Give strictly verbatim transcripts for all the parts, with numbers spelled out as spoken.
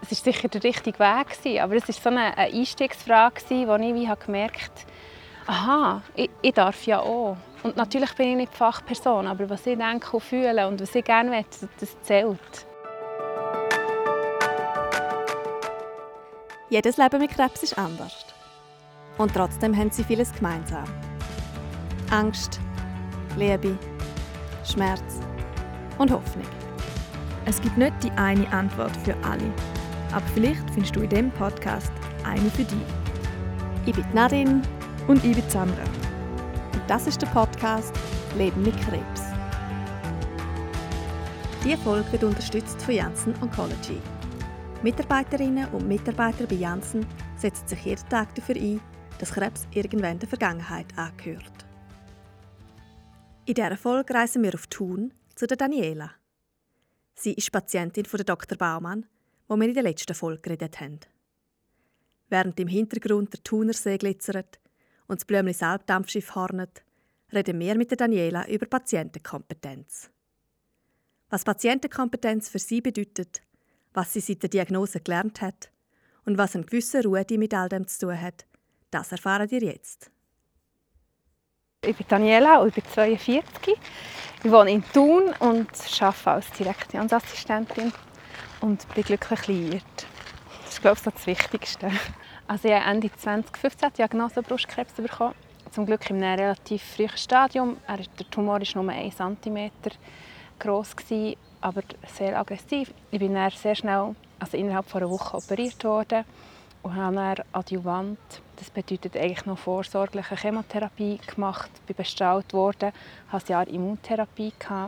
es war sicher der richtige Weg gewesen, aber es war so eine, eine Einstiegsfrage gewesen, wo ich wie habe gemerkt, aha, ich, ich darf ja auch. Und natürlich bin ich nicht Fachperson, aber was ich denke und fühle und was ich gerne möchte, das zählt. Jedes Leben mit Krebs ist anders. Und trotzdem haben sie vieles gemeinsam. Angst, Liebe, Schmerz und Hoffnung. Es gibt nicht die eine Antwort für alle. Aber vielleicht findest du in diesem Podcast eine für dich. Ich bin Nadine. Und ich bin Sandra. Und das ist der Podcast «Leben mit Krebs». Diese Folge wird unterstützt von Janssen Oncology. Mitarbeiterinnen und Mitarbeiter bei Janssen setzen sich jeden Tag dafür ein, dass Krebs irgendwann der Vergangenheit angehört. In dieser Folge reisen wir auf Thun zu der Daniela. Sie ist Patientin von Doktor Baumann, wo wir in der letzten Folge geredet haben. Während im Hintergrund der Thunersee glitzert und das Blümli Salbdampfschiff hornet, reden wir mit der Daniela über Patientenkompetenz. Was Patientenkompetenz für sie bedeutet, was sie seit der Diagnose gelernt hat und was eine gewisse Ruhe mit all dem zu tun hat, das erfahren ihr jetzt. Ich bin Daniela und ich bin zweiundvierzig. Ich wohne in Thun und arbeite als Direktionsassistentin und bin glücklich liiert. Das ist, glaube ich, so das Wichtigste. Also ich habe Ende zwanzig fünfzehn die Diagnose Brustkrebs bekommen. Zum Glück in einem relativ frühen Stadium. Der Tumor war nur ein Zentimeter groß, aber sehr aggressiv. Ich bin dann sehr schnell, also innerhalb von einer Woche, operiert worden und habe dann Adjuvant, das bedeutet eigentlich noch vorsorgliche Chemotherapie gemacht, bin bestrahlt worden, hatte ein Jahr Immuntherapie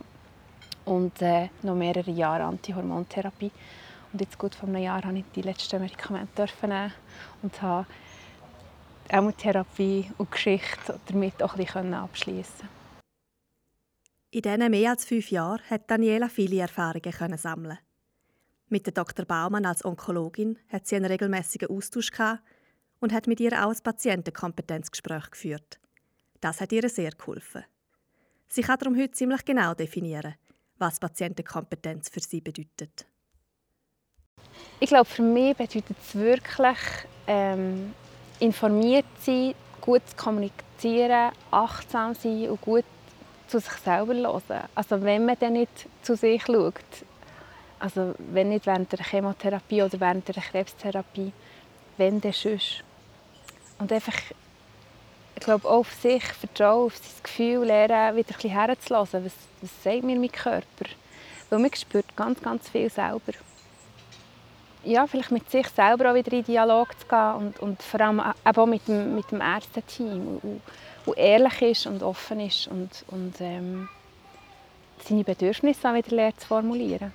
und äh, noch mehrere Jahre Antihormontherapie. Und jetzt gut vor einem Jahr durfte ich die letzten Medikamente nehmen und habe Chemotherapie und Geschichte damit auch ein bisschen abschließen. In diesen mehr als fünf Jahren hat Daniela viele Erfahrungen sammeln. Mit der Doktor Baumann als Onkologin hat sie einen regelmäßigen Austausch gehabt und hat mit ihr auch ein Patientenkompetenzgespräch geführt. Das hat ihr sehr geholfen. Sie kann darum heute ziemlich genau definieren, was Patientenkompetenz für sie bedeutet. Ich glaube, für mich bedeutet es wirklich, ähm, informiert sein, gut zu kommunizieren, achtsam sein und gut zu sich selber hören. Also wenn man dann nicht zu sich schaut, also wenn nicht während der Chemotherapie oder während der Krebstherapie, wenn dann sonst. Und einfach, ich glaube, auch auf sich vertrauen, auf sein Gefühl lernen, wieder ein bisschen herzulassen. Was, was sagt mir mein Körper? Weil man spürt ganz, ganz viel selber. Ja, vielleicht mit sich selber auch wieder in Dialog zu gehen und, und vor allem auch mit dem, mit dem Ärzteteam und, und ehrlich ist und offen ist und, und ähm, seine Bedürfnisse auch wieder lernt zu formulieren.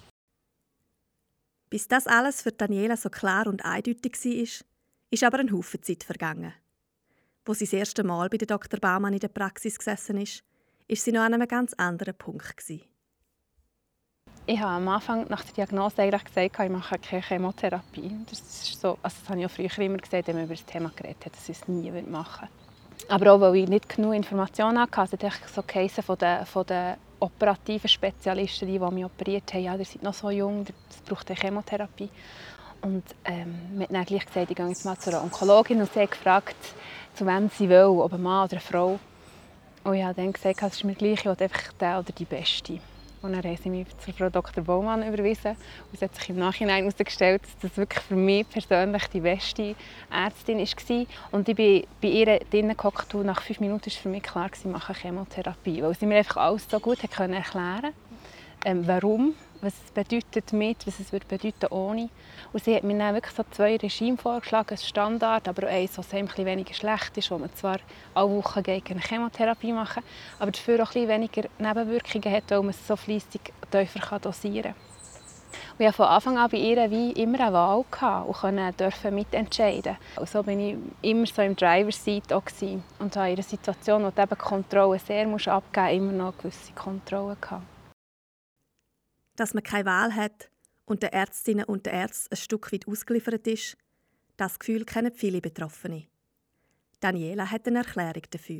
Bis das alles für Daniela so klar und eindeutig war, ist aber ein Haufen Zeit vergangen. Als sie das erste Mal bei Doktor Baumann in der Praxis gesessen ist, war sie noch an einem ganz anderen Punkt. Ich habe am Anfang nach der Diagnose eigentlich gesagt, ich mache keine Chemotherapie. Das, ist so, also das habe ich auch früher immer gesagt, wenn man über das Thema geredet hat, dass ich es nie machen würde. Aber auch, weil ich nicht genug Informationen hatte, hat es so geheißen von den, von den operativen Spezialisten, die, die mich operiert haben, ja, ihr seid noch so jung, es braucht eine Chemotherapie. Und ähm, man hat dann gleich gesagt, ich gehe jetzt mal zu einer Onkologin und sie hat gefragt, zu wem sie will, ob ein Mann oder eine Frau. Und ich habe dann gesagt, es ist mir gleich, ich will einfach den oder die Beste. Und dann haben sie mich zu Frau Doktor Baumann überwiesen. Und es hat sich im Nachhinein herausgestellt, dass das wirklich für mich persönlich die beste Ärztin war. Und ich bin bei ihr drinnen gehockt und nach fünf Minuten war für mich klar, ich mache Chemotherapie. Weil sie mir einfach alles so gut erklären konnte, ähm, warum, was es bedeutet mit, was es bedeuten ohne. Und sie hat mir dann wirklich so zwei Regime vorgeschlagen, ein Standard, aber auch eins, das ein bisschen weniger schlecht ist, wo man zwar alle Wochen eine Chemotherapie machen kann, aber dafür auch ein bisschen weniger Nebenwirkungen hat, weil man es so fleissig tiefer dosieren kann. Und ich hatte von Anfang an bei ihr wie immer eine Wahl und durfte mitentscheiden. Und so war ich immer so im Driver's-Seat und habe in einer Situation, wo du eben Kontrolle sehr abgeben musst, immer noch eine gewisse Kontrolle gehabt. Dass man keine Wahl hat und den Ärztinnen und den Ärzten ein Stück weit ausgeliefert ist, das Gefühl kennen viele Betroffene. Daniela hat eine Erklärung dafür.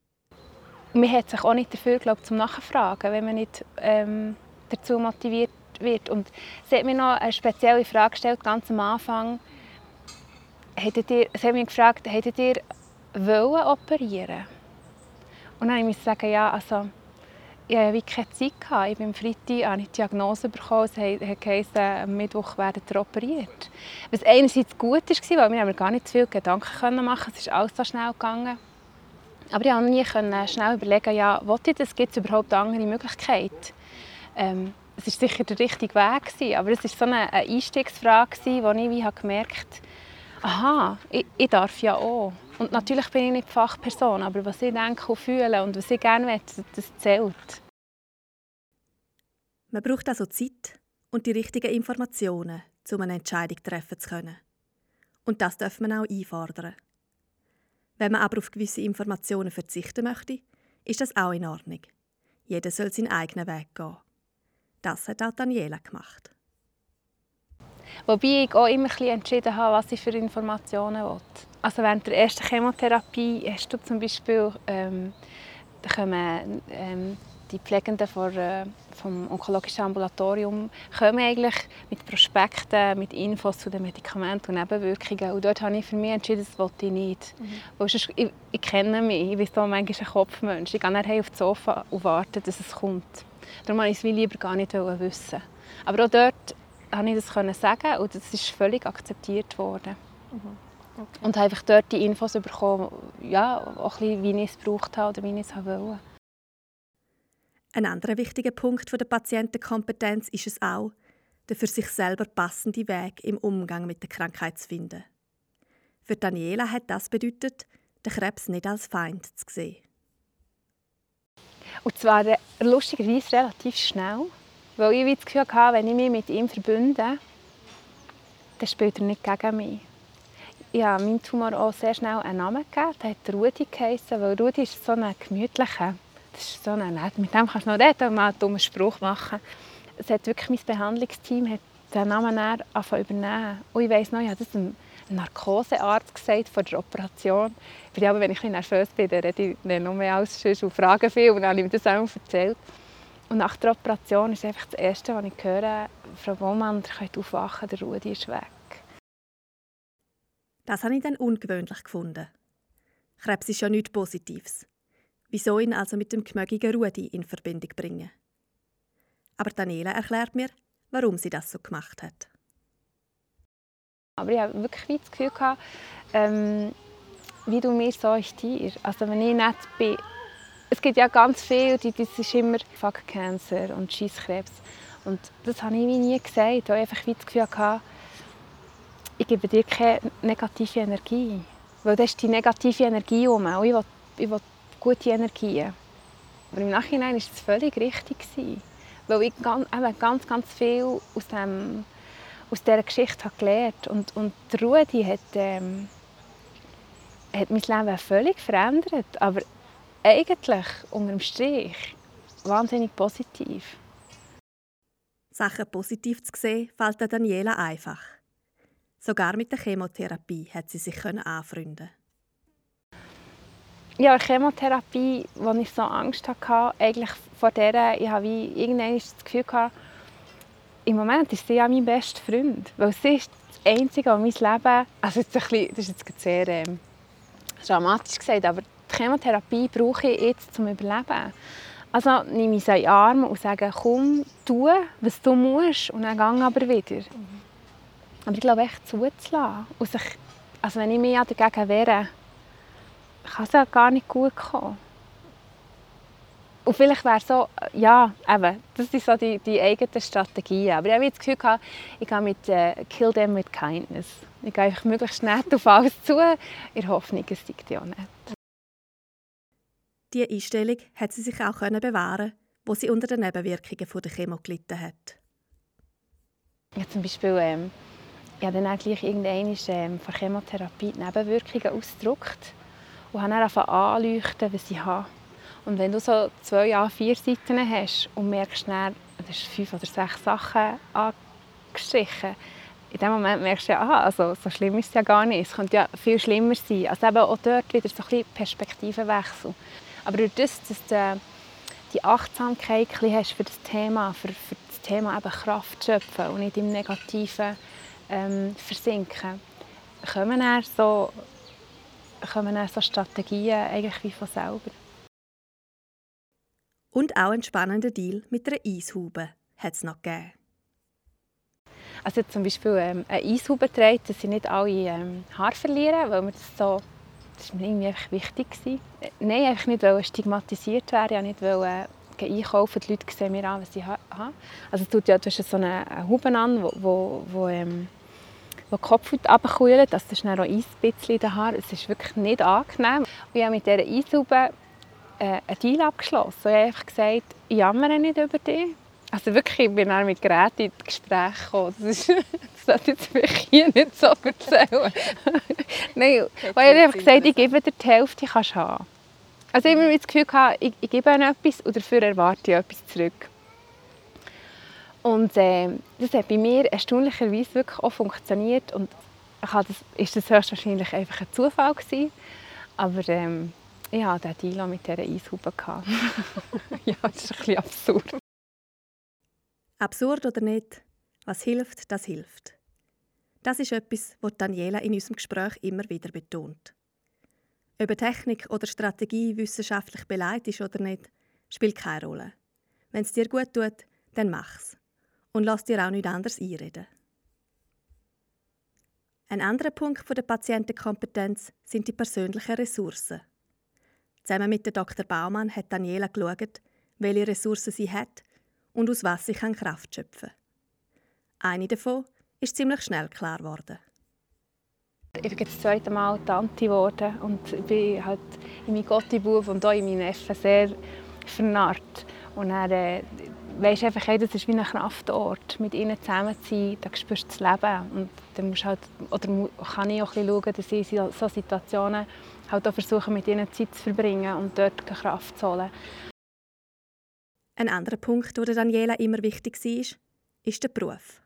Man hat sich auch nicht dafür, glaube ich, zum Nachfragen, wenn man nicht ähm, dazu motiviert wird. Und sie hat mir noch eine spezielle Frage gestellt, ganz am Anfang. Hättet ihr, sie hat mich gefragt, hättet ihr wollen operieren? Und dann musste ich sagen, ja, also, ich hatte wie keine Zeit gehabt. Ich bin am Freitag, habe ich die Diagnose bekommen, es heisst, am Mittwoch werden wir operiert. Was einerseits gut war, weil wir haben gar nicht zu viele Gedanken machen konnten. Es ist alles so schnell gegangen. Aber ich konnte nie schnell überlegen, ja, wollte ich das, gibt es überhaupt eine andere Möglichkeit? Ähm, es war sicher der richtige Weg, aber es war so eine Einstiegsfrage, wo ich wie gemerkt habe, aha, ich, ich darf ja auch. Und natürlich bin ich nicht Fachperson, aber was ich denke und fühle und was ich gerne möchte, das zählt. Man braucht also Zeit und die richtigen Informationen, um eine Entscheidung treffen zu können. Und das darf man auch einfordern. Wenn man aber auf gewisse Informationen verzichten möchte, ist das auch in Ordnung. Jeder soll seinen eigenen Weg gehen. Das hat auch Daniela gemacht. Wobei ich auch immer ein bisschen entschieden habe, was ich für Informationen will. Also während der ersten Chemotherapie hast du zum Beispiel, ähm, da kommen ähm, die Pflegenden vor, äh, vom onkologischen Ambulatorium kommen eigentlich mit Prospekten, mit Infos zu den Medikamenten und Nebenwirkungen. Und dort habe ich für mich entschieden, das wollte ich nicht. Mhm. Weil sonst, ich, ich kenne mich, ich bin so manchmal ein Kopfmensch. Ich gehe nachher auf das Sofa und warte, dass es kommt. Darum wollte ich es lieber gar nicht wissen. Aber auch dort konnte ich das sagen und das ist völlig akzeptiert worden. Mhm. Okay. Und habe einfach dort die Infos bekommen, ja, auch ein bisschen, wie ich es gebraucht habe oder wie ich es wollte. Ein anderer wichtiger Punkt der Patientenkompetenz ist es auch, den für sich selber passenden Weg im Umgang mit der Krankheit zu finden. Für Daniela hat das bedeutet, den Krebs nicht als Feind zu sehen. Und zwar lustigerweise relativ schnell, weil ich das Gefühl hatte, wenn ich mich mit ihm verbünde, dann spielt er nicht gegen mich. Ich habe meinem Tumor auch sehr schnell einen Namen gegeben, der hat Rudi geheissen, weil Rudi ist so ein gemütlicher. Das ist so ein nett. Mit dem kannst du noch reden und mal einen dummen Spruch machen. Es hat wirklich mein Behandlungsteam hat den Namen dann angefangen zu übernehmen. Und ich weiss noch, ich habe das einem Narkosearzt gesagt vor der Operation. Weil aber, wenn ich ein bisschen nervös bin, dann rede ich nicht noch mehr als sonst und frage viel. Und dann habe ich mir das auch erzählt. Und nach der Operation ist einfach das Erste, was ich höre, Frau Baumann, ihr könnt aufwachen, der Rudi ist weg. Das habe ich dann ungewöhnlich gefunden. Krebs ist ja nichts Positives. Wieso ihn also mit dem gemögigen Rudi in Verbindung bringen? Aber Daniela erklärt mir, warum sie das so gemacht hat. Aber ich hatte wirklich das Gefühl, ähm, wie du mir, so ist dir. Also wenn ich nicht bin, es gibt ja ganz viel, das ist immer Fuck Cancer und Scheisskrebs. Und das habe ich mir nie gesagt, weil ich einfach das Gefühl hatte, ich gebe dir keine negative Energie. Weil das ist die negative Energie um. Und ich will, ich will gute Energien. Aber im Nachhinein war es völlig richtig. Weil ich ganz, ganz, ganz viel aus, dem, aus dieser Geschichte habe gelernt habe. Und, und Rudi hat, ähm, hat mein Leben völlig verändert. Aber eigentlich, unter dem Strich, wahnsinnig positiv. Sachen positiv zu sehen, fällt Daniela einfach. Sogar mit der Chemotherapie hat sie sich anfreunden. Ja, Chemotherapie, wo ich so Angst hatte, eigentlich vor der, ich habe wie irgendwann das Gefühl gehabt, im Moment ist sie ja mein bester Freund, weil sie ist das Einzige, was mein Leben, also jetzt ein bisschen, das ist jetzt sehr ähm, dramatisch gesagt, aber die Chemotherapie brauche ich jetzt zum Überleben. Also nehme ich sie in den Arm und sage, komm, tu, was du musst, und dann gehe aber wieder. Mhm. Aber ich glaube, echt zuzulassen. Und sich, also wenn ich mich dagegen wehre, kann es ja gar nicht gut kommen. Und vielleicht wäre so, ja, eben, das sind so die, die eigenen Strategien. Aber ich habe das Gefühl gehabt, ich gehe mit äh, «Kill them with kindness». Ich gehe einfach möglichst nett auf alles zu, in der Hoffnung, es sei ja nicht. Diese Einstellung hat sie sich auch bewahren, wo sie unter den Nebenwirkungen der Chemo gelitten hat. Ja, zum Beispiel, ähm, ich habe dann gleich irgendwann ähm, von Chemotherapie die Nebenwirkungen ausgedruckt und habe dann angefangen anzuleuchten, was ich habe. Und wenn du so zwei A vier Seiten hast und merkst dann, du hast fünf oder sechs Sachen angestrichen, in dem Moment merkst du ja, aha, also so schlimm ist es ja gar nicht. Es könnte ja viel schlimmer sein. Also eben auch dort wieder so ein bisschen Perspektivenwechsel. Aber durch das, dass du die Achtsamkeit hast für das Thema, für, für das das Thema eben Kraft schöpfen und nicht im Negativen ähm, versinken, kommen dann so, kommen dann so Strategien eigentlich wie von selber. Und auch einen spannenden Deal mit einer Eishaube hat es noch gegeben. Also zum Beispiel ähm, eine Eishaube trägt, dass sie nicht alle ähm, Haare verlieren, weil mir das so, das war mir irgendwie einfach wichtig gewesen. Äh, nein, einfach nicht, weil stigmatisiert werden, ja nicht, weil äh, einkaufen, die Leute sehen mir an, was ich habe. Also es tut ja, du hast so eine, eine Haube an, wo, wo, wo, ähm, wo die Kopfhaut runterkühlt, das ist dann auch Eis ein bisschen in den Haaren. Es ist wirklich nicht angenehm. Und ich habe mit dieser Eishaube äh, einen Deal abgeschlossen. Ich habe einfach gesagt, ich jammere nicht über dich. Also wirklich, ich bin dann mit Geräten in Gespräche gekommen. Das, ist, das sollte jetzt vielleicht hier nicht so erzählen. Nein, weil ich habe gesagt, ich gebe dir die Hälfte, kannst du haben. Also ich habe immer das Gefühl gehabt, ich, ich gebe ihnen etwas und dafür erwarte ich etwas zurück. Und äh, das hat bei mir erstaunlicherweise wirklich auch funktioniert. Und ich habe das, ist das höchstwahrscheinlich einfach ein Zufall gewesen. Aber ähm, ich hatte diesen Deal mit dieser Eishaube. Ja, das ist ein bisschen absurd. Absurd oder nicht, was hilft, das hilft. Das ist etwas, was Daniela in unserem Gespräch immer wieder betont. Ob eine Technik oder Strategie wissenschaftlich beleidigt ist oder nicht, spielt keine Rolle. Wenn es dir gut tut, dann mach's. Und lass dir auch nicht anders einreden. Ein anderer Punkt der Patientenkompetenz sind die persönlichen Ressourcen. Zusammen mit Doktor Baumann hat Daniela geschaut, welche Ressourcen sie hat und aus was sie Kraft schöpfen kann. Eine davon ist ziemlich schnell klar geworden. Ich bin das zweite Mal Tante geworden und ich bin halt in meinen Gottibub und auch in meinen Neffen sehr vernarrt. Und dann äh, weisst einfach, hey, das ist wie ein Kraftort. Mit ihnen zusammen zu sein, da spürst du das Leben. Und dann musst halt, oder kann ich auch ein bisschen schauen, dass ich in solchen Situationen halt auch versuche, mit ihnen Zeit zu verbringen und dort Kraft zu holen. Ein anderer Punkt, der Daniela immer wichtig war, ist der Beruf.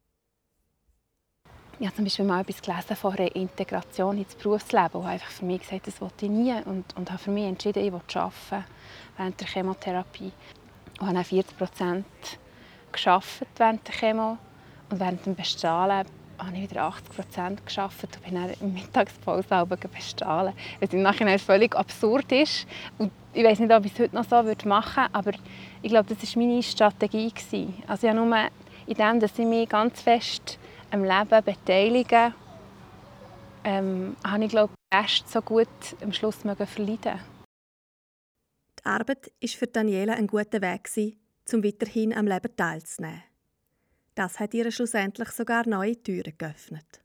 Ich habe zum Beispiel mal etwas gelesen von einer Integration ins Berufsleben und habe einfach für mich gesagt, das wollte ich nie. Und, und habe für mich entschieden, ich will arbeiten während der Chemotherapie. Und habe dann vierzig Prozent gearbeitet während der Chemo. Und während dem Bestrahlen habe ich wieder achtzig Prozent gearbeitet und bin dann in der Mittagspause bestrahlen. Was im Nachhinein völlig absurd ist. Und ich weiß nicht, ob ich es heute noch so machen würde, aber ich glaube, das war meine Strategie. Also ja, nur in dem, dass ich mich ganz fest am Leben beteilige, ähm, habe ich, glaube ich, den Rest so gut am Schluss verleiden. Die Arbeit war für Daniela ein guter Weg, um weiterhin am Leben teilzunehmen. Das hat ihr schlussendlich sogar neue Türen geöffnet.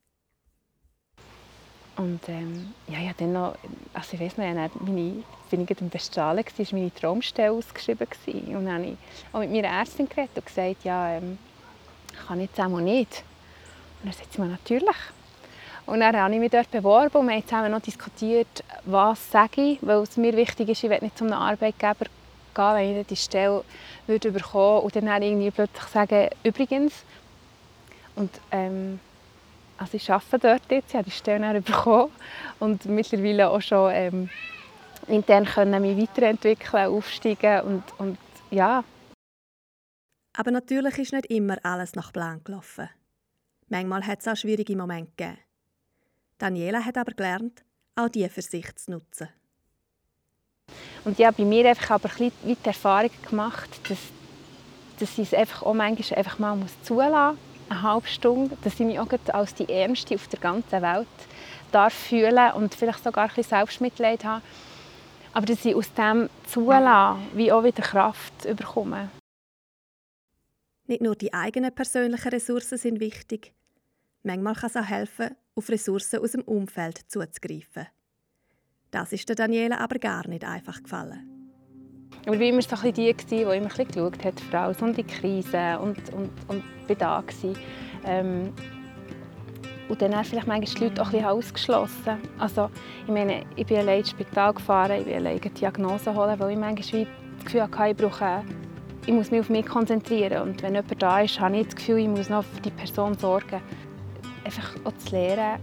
Und ähm, ja, ja, dann noch, also ich weiss noch, meine, bin ich im Bestrahlen, war meine Traumstelle ausgeschrieben. Und dann habe ich auch mit meiner Ärztin geredet und gesagt, ja, ähm, ich kann jetzt auch nicht. Und dann sagt sie mir, natürlich. Und dann habe ich mich dort beworben und wir haben zusammen noch diskutiert, was sage ich, weil es mir wichtig ist, ich will nicht zu einem Arbeitgeber gehen, wenn ich die Stelle würde bekommen und dann irgendwie plötzlich sagen, übrigens. Und ähm, also ich arbeite dort jetzt, ich habe die Stelle dann bekommen und mittlerweile auch schon ähm, intern können mich weiterentwickeln, aufsteigen und, und ja. Aber natürlich ist nicht immer alles nach Plan gelaufen. Manchmal hat es auch schwierige Momente gegeben. Daniela hat aber gelernt, auch diese für sich zu nutzen. Und ich habe bei mir einfach aber ein bisschen die Erfahrung gemacht, dass, dass ich es einfach auch manchmal einfach mal zulassen muss, eine halbe Stunde, dass ich mich auch als die Ärmste auf der ganzen Welt darf fühlen und vielleicht sogar ein bisschen Selbstmitleid habe. Aber dass ich aus dem Zulassen wie auch wieder Kraft bekomme. Nicht nur die eigenen persönlichen Ressourcen sind wichtig. Manchmal kann es auch helfen, auf Ressourcen aus dem Umfeld zuzugreifen. Das ist der Daniela aber gar nicht einfach gefallen. Ich war immer so ein die, die immer ein bisschen geschaut hat, für alles und die Krise und, und, und bin da gewesen. Ähm, und dann habe vielleicht manchmal die Leute auch ein bisschen ausgeschlossen. Also, ich meine, ich bin allein ins Spital gefahren, ich bin allein eine Diagnose holen, weil ich manchmal das Gefühl hatte, ich brauche, ich muss mich auf mich konzentrieren. Und wenn jemand da ist, habe ich das Gefühl, ich muss noch für die Person sorgen. Einfach auch zu lernen,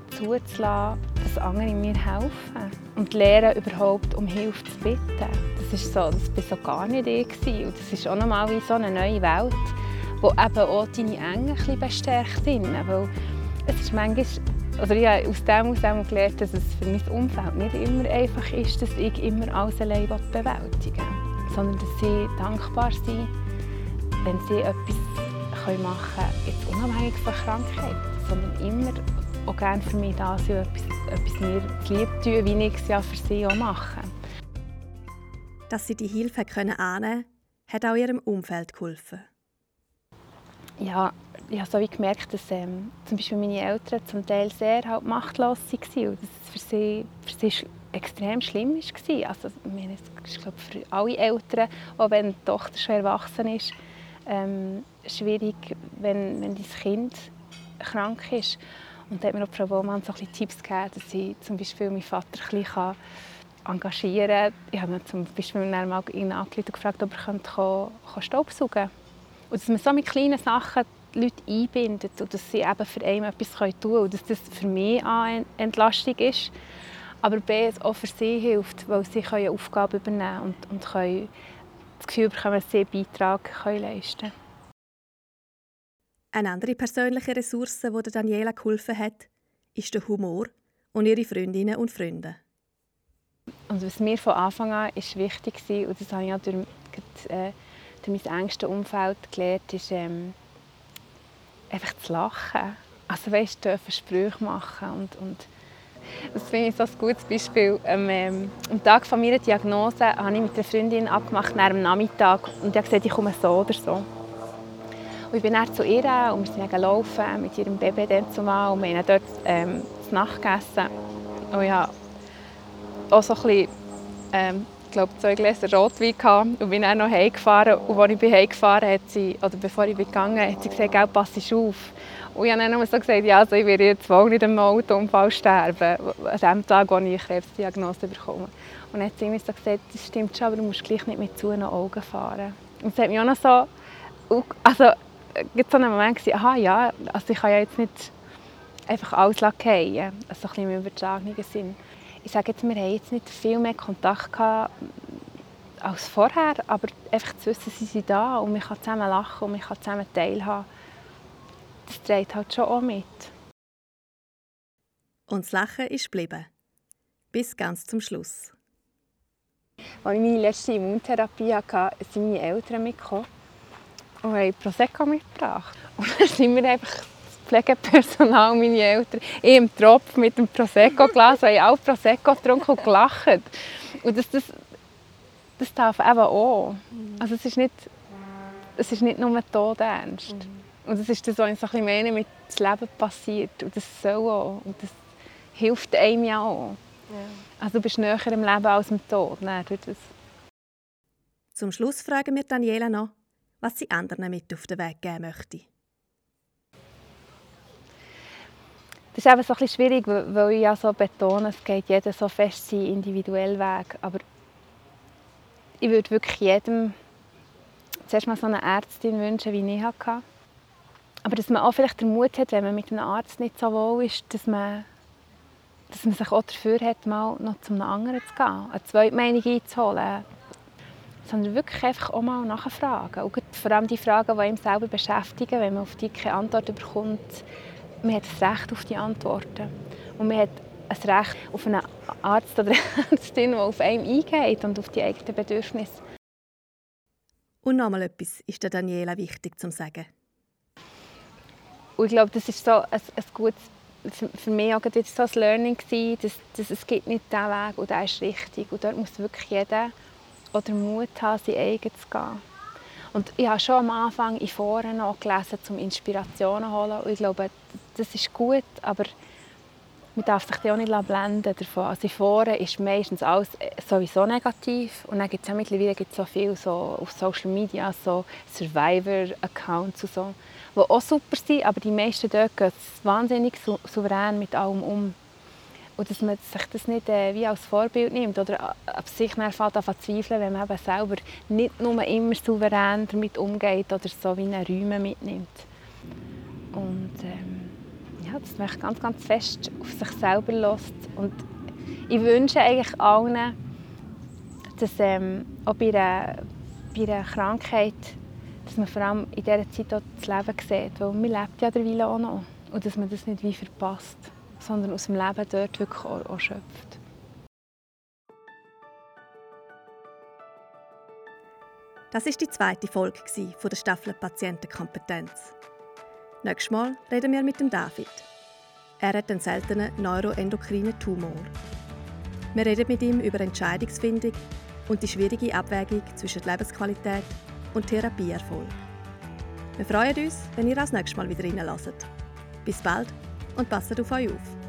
zuzulassen, dass andere mir helfen. Und lernen, überhaupt um Hilfe zu bitten. Das ist so, das war so gar nicht ich. Und das ist auch nochmal wie so eine neue Welt, die eben auch deine Enge ein bisschen bestärkt. Weil es ist manchmal, also ich habe aus dem heraus gelernt, dass es für mein Umfeld nicht immer einfach ist, dass ich immer alles allein bewältigen will. Sondern dass sie dankbar sind, wenn sie etwas machen können, jetzt unabhängig von Krankheit, sondern immer auch gerne für mich da sind, etwas, etwas mir lieb tun, wie ich es ja für sie auch mache. Dass sie die Hilfe annehmen konnte, hat auch ihrem Umfeld geholfen. Ja, ich habe so wie gemerkt, dass ähm, zum Beispiel meine Eltern zum Teil sehr halt machtlos waren und dass es für sie, für sie extrem schlimm war. Also, ich meine, es ist, glaube ich, für alle Eltern, auch wenn die Tochter schon erwachsen ist, ähm, schwierig, wenn, wenn dein Kind krank ist. Und da hat mir auch Frau Baumann so ein bisschen Tipps gegeben, dass ich zum Beispiel meinen Vater ein bisschen engagieren kann. Ich habe ihn zum Beispiel mal angerufen und gefragt, ob er kommen, Staubsaugen kann. Und dass man so mit kleinen Sachen die Leute einbindet und dass sie eben für einen etwas tun können. Und dass das für mich eine Entlastung ist, aber B, es auch für sie hilft, weil sie eine Aufgabe übernehmen und, und können das Gefühl bekommen, dass sie einen Beitrag leisten können. Eine andere persönliche Ressource, die Daniela geholfen hat, ist der Humor und ihre Freundinnen und Freunde. Und was mir von Anfang an ist wichtig war, und das habe ich auch durch, äh, durch mein engstes Umfeld gelernt, ist ähm, einfach zu lachen. Also weißt, du dürfen Sprüche machen und, und das finde ich so ein gutes Beispiel. Ähm, am Tag von meiner Diagnose habe ich mit einer Freundin abgemacht, nach dem Nachmittag, und ich habe gesagt, ich komme so oder so. Und ich bin dann zu ihr und wir sind laufen mit ihrem Baby dann zumal und wir haben dort ähm, zu Nacht gegessen. Und ich hatte auch so ein bisschen, ähm, ich glaube, zwei Gläser Rotwein gehabt und bin dann noch heimgefahren. Und als ich heimgefahren bin, hat sie, oder bevor ich gegangen bin, hat sie gesagt, «Gell, pass auf.» Und ich habe dann nur so gesagt, ja, also ich werde jetzt wohl nicht im Autounfall sterben, an dem Tag, als ich eine Krebsdiagnose bekomme. Und dann hat sie mir so gesagt, das stimmt schon, aber du musst gleich nicht mit zu den Augen fahren. Und das hat mich auch noch so, also, gibt so einen Moment gewesen, aha, ja, also ich kann ja jetzt nicht einfach alles fallen, also so ein bisschen im übertragenen Sinn. Ich sage jetzt, wir haben jetzt nicht viel mehr Kontakt gehabt als vorher, aber einfach zu wissen, sie sind da und man kann zusammen lachen und man kann zusammen teilhaben. Das trägt halt schon auch mit. Und das Lachen ist geblieben. Bis ganz zum Schluss. Als ich meine letzte Immuntherapie hatte, sind meine Eltern mitgekommen und haben Prosecco mitgebracht. Und dann sind wir einfach das Pflegepersonal, meine Eltern, ich im Tropf mit dem Prosecco-Glas, weil ich auch Prosecco getrunken und gelacht. Und das, das, das darf eben auch. Also es ist nicht, es ist nicht nur todernst. Und das ist das, was ich so ein bisschen meine, mit dem Leben passiert. Und das soll auch. Und das hilft einem ja auch. Ja. Also du bist näher im Leben als im Tod. Nein, das. Zum Schluss fragen wir Daniela noch, was sie anderen mit auf den Weg geben möchte. Das ist eben so ein bisschen schwierig, weil ich ja so betone, es geht jeder so fest seinen individuellen Weg. Aber ich würde wirklich jedem zuerst mal so eine Ärztin wünschen, wie ich hatte. Aber dass man auch vielleicht den Mut hat, wenn man mit einem Arzt nicht so wohl ist, dass man, dass man sich auch dafür hat, mal noch zu einem anderen zu gehen, eine zweite Meinung einzuholen. Sondern wirklich einfach auch mal nachfragen. Und vor allem die Fragen, die einen selber beschäftigen, wenn man auf die keine Antwort bekommt, man hat das Recht auf die Antworten. Und man hat ein Recht auf einen Arzt oder eine Ärztin, die auf einen eingeht und auf die eigenen Bedürfnisse. Und noch mal etwas ist der Daniela wichtig zu sagen. Und ich glaube, das ist so ein, ein gutes, für, für mich auch so ein Learning gewesen, dass, dass es gibt nicht diesen Weg und der ist richtig. Und dort muss wirklich jeder oder Mut haben, sein eigen zu gehen. Und ich habe schon am Anfang in Foren noch gelesen, um Inspirationen zu holen. Und ich glaube, das ist gut, aber man darf sich auch nicht blenden davon. Also in Foren ist meistens alles sowieso negativ. Und dann gibt es ja mittlerweile gibt es so viel so auf Social Media, so Survivor-Accounts und so, die auch super sind, aber die meisten dort gehen wahnsinnig sou- souverän mit allem um. Und dass man sich das nicht äh, wie als Vorbild nimmt oder ab sich anfängt zu zweifeln, wenn man eben selber nicht nur immer souverän damit umgeht oder so wie eine Räume mitnimmt. Und ähm, ja, dass man ganz, ganz fest auf sich selber lässt. Und ich wünsche eigentlich allen, dass, ähm, auch bei einer, bei einer Krankheit, dass man vor allem in dieser Zeit auch das Leben sieht, weil man lebt ja derweil auch noch. Und dass man das nicht wie verpasst, sondern aus dem Leben dort wirklich auch, auch schöpft. Das war die zweite Folge von der Staffel Patientenkompetenz. Nächstes Mal reden wir mit dem David. Er hat einen seltenen neuroendokrinen Tumor. Wir reden mit ihm über Entscheidungsfindung und die schwierige Abwägung zwischen Lebensqualität und Therapieerfolg. Wir freuen uns, wenn ihr auch das nächste Mal wieder reinhört. Bis bald und passt auf euch auf.